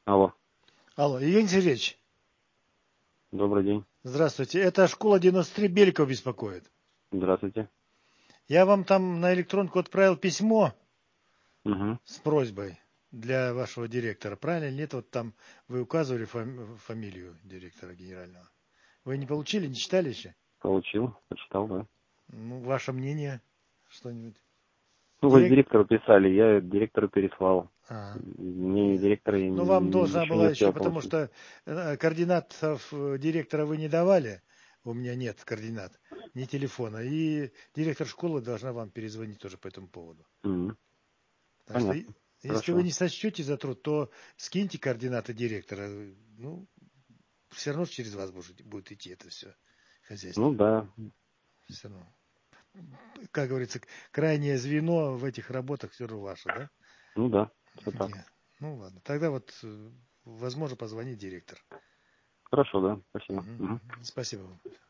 Алло, Алло, Евгений Сергеевич, добрый день. здравствуйте. Это школа 93 Беликов беспокоит. Здравствуйте. Я вам там на электронку отправил письмо Угу. с просьбой для вашего директора. Правильно или нет? Вот там вы указывали фамилию директора генерального. Вы не получили, не читали еще? Получил, почитал, да. Ну, ваше мнение что-нибудь? Ну, вы Директ... директору писали, я директору переслал. А, Мнение директора я ну, вам должна еще не была еще, успел потому получить. что координатов директора вы не давали. У меня нет координат, ни телефона. И директор школы должна вам перезвонить тоже по этому поводу. Мгм. Так что, Понятно. если вы Хорошо. не сочтете за труд, то скиньте координаты директора. Ну, все равно через вас будет идти это все Ну хозяйство. да. Все равно. Как говорится, крайнее звено в этих работах все равно ваше, да? Ну да. Все так. Нет. Ну ладно. Тогда вот, возможно, позвонит директор. Хорошо, да. Спасибо. Мгм. Мгм. Спасибо вам.